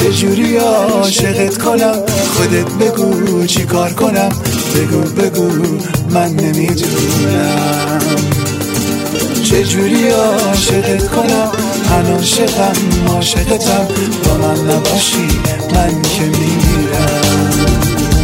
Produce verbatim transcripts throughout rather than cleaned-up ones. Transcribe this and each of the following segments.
چجوری عاشقت کنم؟ خودت بگو چی کار کنم؟ بگو بگو من نمیدونم. چجوری عاشقت کنم؟ من عاشقم عاشقتم، با من نباشی من که میرم.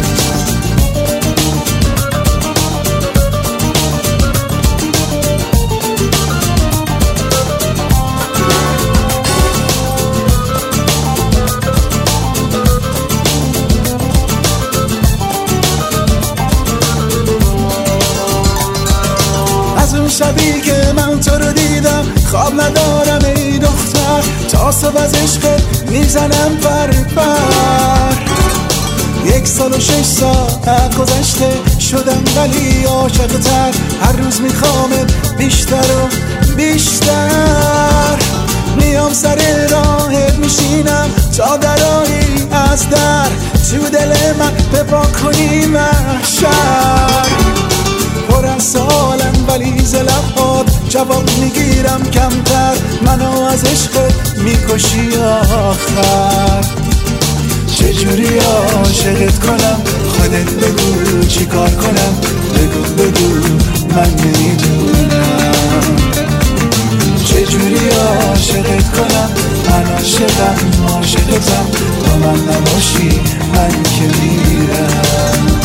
شبی که من تو رو دیدم خواب ندارم ای دختر، تا صبح از عشقت میزنم پر پر. یک سال و شش ساعت گذشته شدم ولی عاشق‌تر، هر روز میخوامت بیشتر و بیشتر. میام سر راهت میشینم تا درایی از در، تو دل من بپا کنی محشر. پر از سالم ولی ز لبات جواب میگیرم کمتر، منو از عشقت میکشی آخر. چجوری عاشقت کنم؟ خودت بگو چی کار کنم؟ بگو بگو من نمیدونم. چجوری عاشقت کنم؟ من عاشقم عاشقتم، با من نباشی من که میرم.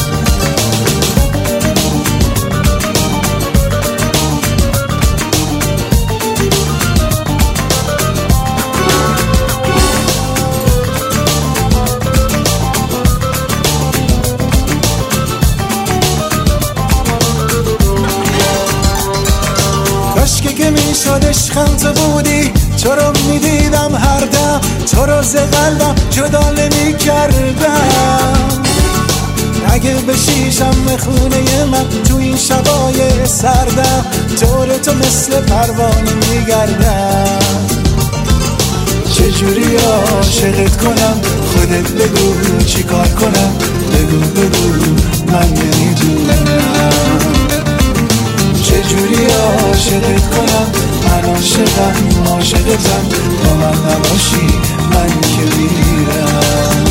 که میشد عشقم تو بودی، تو رو میدیدم هر دم، تو رو ز قلبم جدا نمی کردم. اگه بشیشم خونه من تو این شبای سردم، دور تو مثل پروانه میگردم. چجوری عاشقت کنم؟ خودت بگو چی کار کنم؟ بگو بگو من نمیدونم. چجوری عاشقت کنم؟ من عاشقم عاشقتم، با من نباشی من که میرم.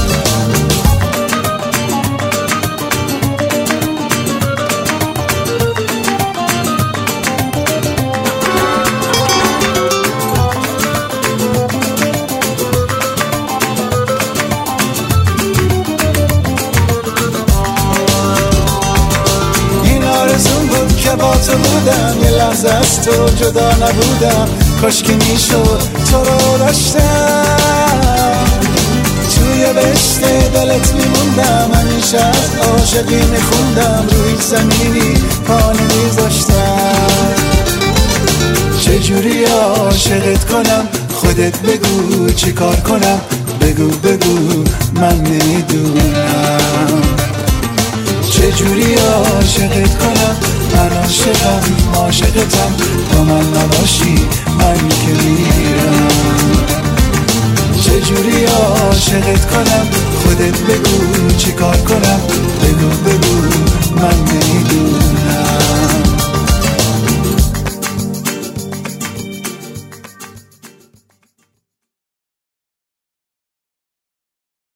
با تو بودم یه لحظه از تو جدا نبودم، کاش که میشد تو رو داشتم. توی بهشت دلت میموندم، همیشه از عاشقی میخوندم، روی زمینی پا نمیذاشتم. چجوری عاشقت کنم؟ خودت بگو چی کار کنم؟ بگو بگو من نمیدونم. چجوری عاشقت کنم؟ من عاشقم عاشقتم، با من نباشی من که میرم. چجوری عاشقت کنم؟ خودت بگو چی کار کنم؟ بگو